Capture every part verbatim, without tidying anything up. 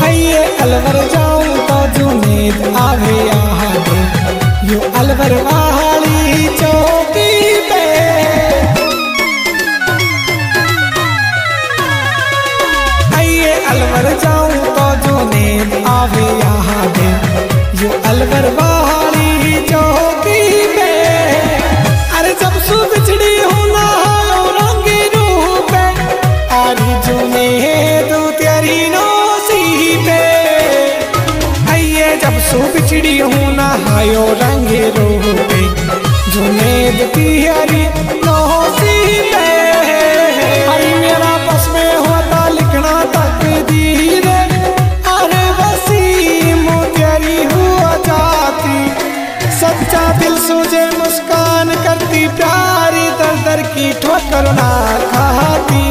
आइए अलवर जाऊं तो जुनेद आवे याद, यो अलवर वाली चौकी पे। आइए अलवर जाऊं तो जुनेद आवे याद, यो अलवर वाली चौकी पे। अरे जब सु बिछड़ी हूं ना रंगी रूह पे, आरी जुनेद तेरी नौसी पे। आइए जब सु बिछड़ी हूं ना हायो रंगे रूह पे, जुनेद तेरी नौसी पे। अरे मेरा बस में होता लिखना तकदीर, अरे वसीम तेरी हुआ जाती। सच्चा दिल सूझे मुस्कान करती प्यारी, दर दर की ठोकर ना खाती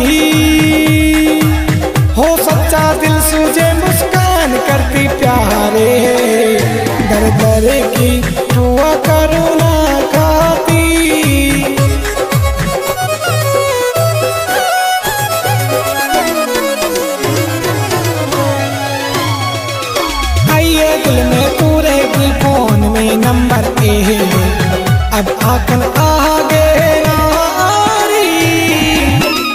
हो। सच्चा दिल सूझे मुस्कान करती प्यारे, दर दर की ठोकर ना खाती। आइए दिल में तू रहेगी फोन में नंबर ए, अब आखन आगे ना आ रही।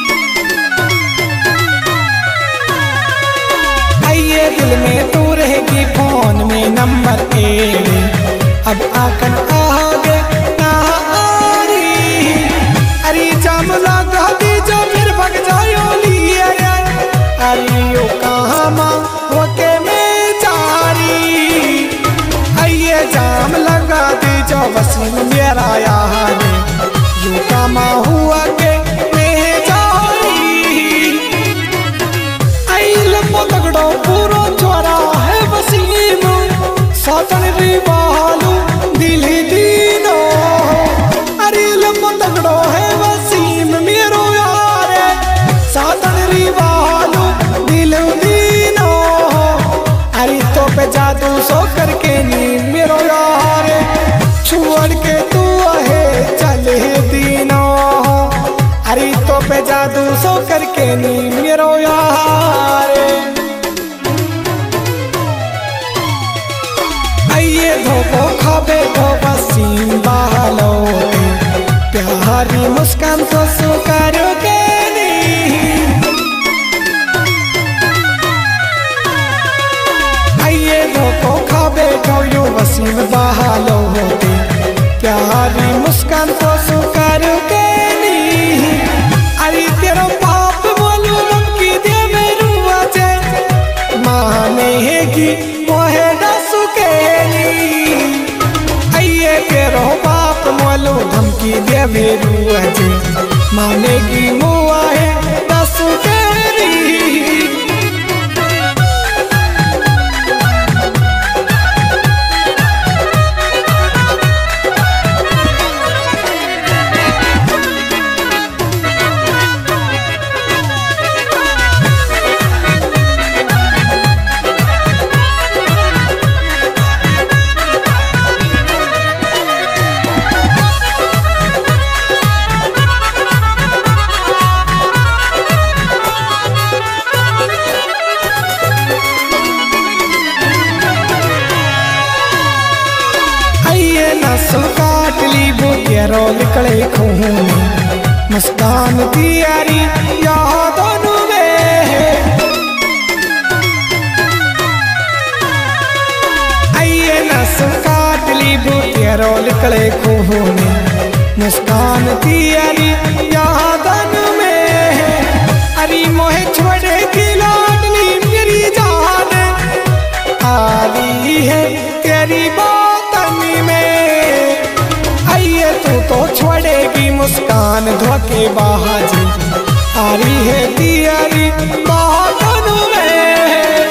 आइए दिल में तू रहेगी फोन में नंबर ए, अब आखन आगे ना आ रही। अरे जाम लगा दी जो फिर भग जायो लिए, अरे यो कहाँ माँ होके में जारी। आइए जाम लगा दी जो वसीम मेरा यार, यो कामा हुआ के में जारी। आइल पतगड़ो पूरो चोरा है वसीम, सातन रिवालू दिल दीनो। अरे पतगड़ो है वसीम मेरो यार, सातन रिवालू दिल दीनो। अरे तो पे जादू सो करके नी मेरो यार, छोड़ के तू है चले दीनो। अरे तो पे जादू सो करके नी मेरो यार। आइए धोबो खाबे धो वसीम बालो, प्यारी मुस्कान तो सुकारो के नी। आइए धोबो खाबे धो यो वसीम बालो होते, प्यारी मुस्कान तो सुकारो के नी। अरे तेरा बाप बोलू नमकी दे मेरू अजे, मानेगी मोहे डसु के नी। आइए तेरो बाप बोलू धमकी दे मेरू अजे, मानेगी मुआहे डसु के नी। नसो काट ली बुकेरो निकले खून, मुस्कान तियारी यादों में। आइए नसो काट ली बुकेरो निकले खून, मुस्कान तियारी यादों में। अरे मोहे छोड़े की लाडली मेरी जान, आ रही है तेरी बातनी में। आइए तू तो छोड़ेगी मुस्कान धोखे बाजी, आ रही है तियारी बातों में।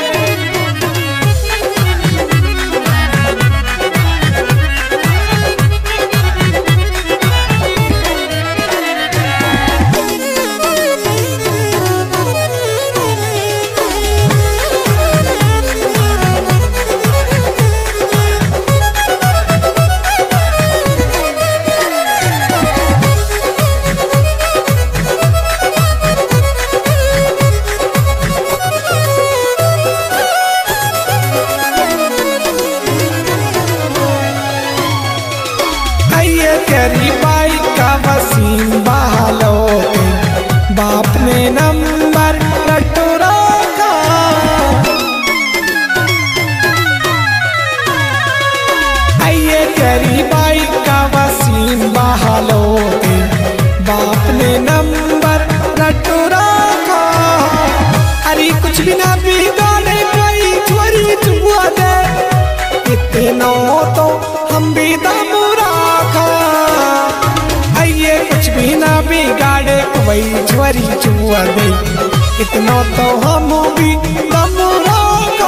वही छोरी छुआ दे इतना तो हम भी गमरा का।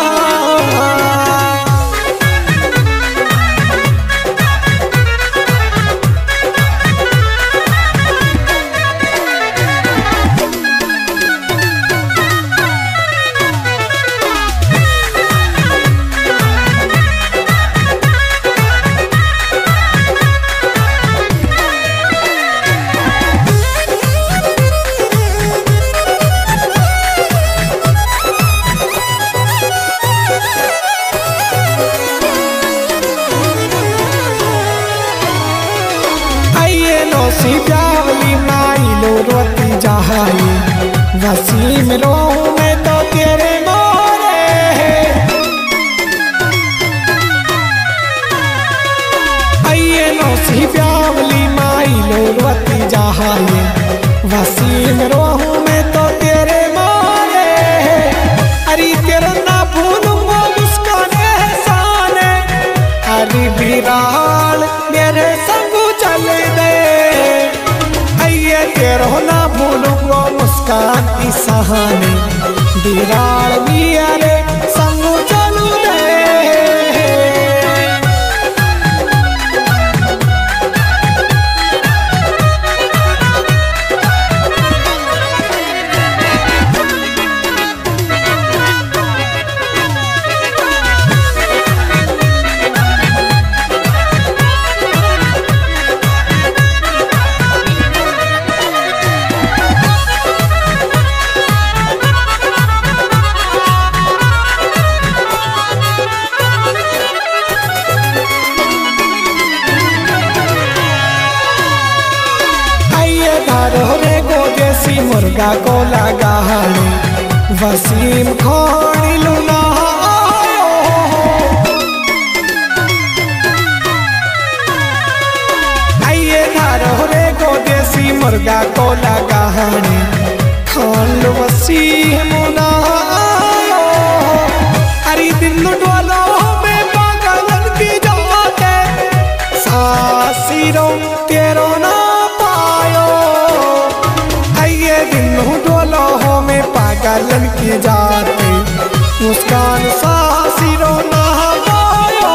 सी प्यावली माई लो रोती जहाई वसीम रोहूं मैं तो तेरे मोरे। आइए नो सी प्यावली माई लो रोती जहाई वसीम रोहूं मैं तो तेरे मोरे। अरे तेरा ना भूलूंगा मुस्कान एहसान अरे बिराल मेरे संग चल दे। तेरो ना भूलूंगा मुस्कान की सहानी बिराल बिया रे संग चलू दे। मुर्गा को लगा वसीम खोड़ी लुना आयो। आइए धारो रे को देसी मुर्गा को लगा खान वसीम ना आयो। अरे दिल डोलो में पागलन की जाते सासिरो तेरो ना पायो। डोलो हो में पागलन की जाते मुस्कान सासिरो ना पायो।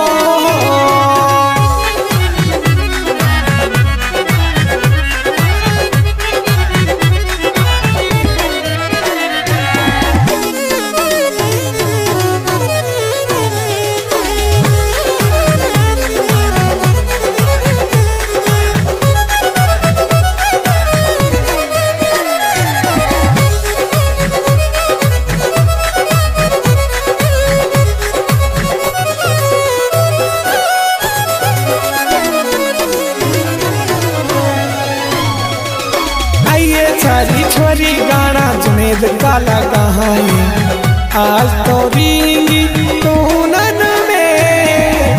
छोरी छोरी गाना जुनेद का लगा आज तो रिंगी तूनन में।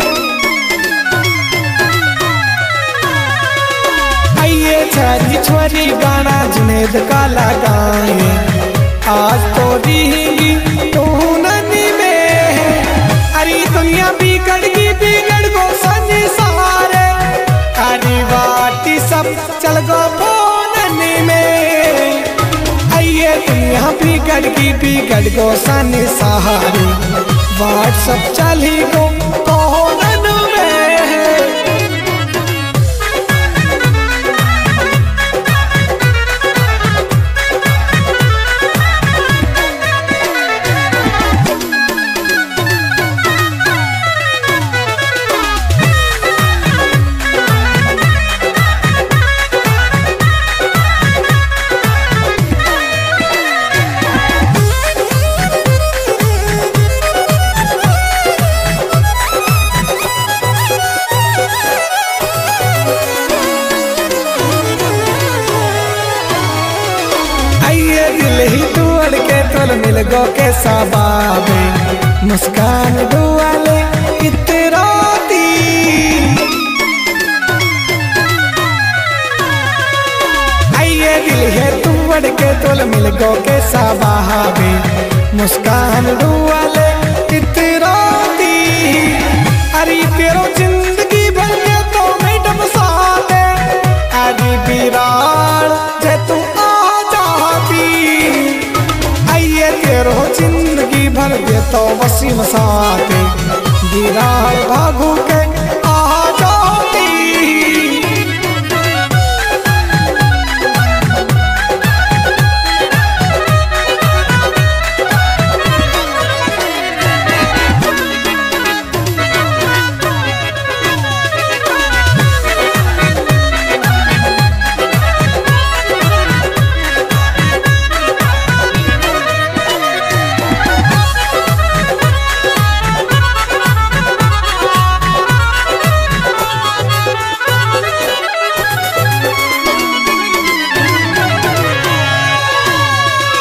आइए छोरी छोरी गाना जुनेद का लगा आज तो रिंगी तूनन में। अरे दुनिया बिगड़ गई बिगड़ गो सनी सारे अरे वाटी सब चल गो दुनिया बिगड़ की बिगड़ गो सन सहारे व्हाट्सअप चली गो कोहनन में। तुल मिल गो के सबाबे मुस्कान दुआले इतराती। आइए दिल है तू बढ़ के तुल मिल गो के सबाबे मुस्कान दुआले इतराती। अरे तेरो जिंदगी भर के तो मैडम साथे अरे बिराल भर देतो वसीम साथे गिराड़ भागू के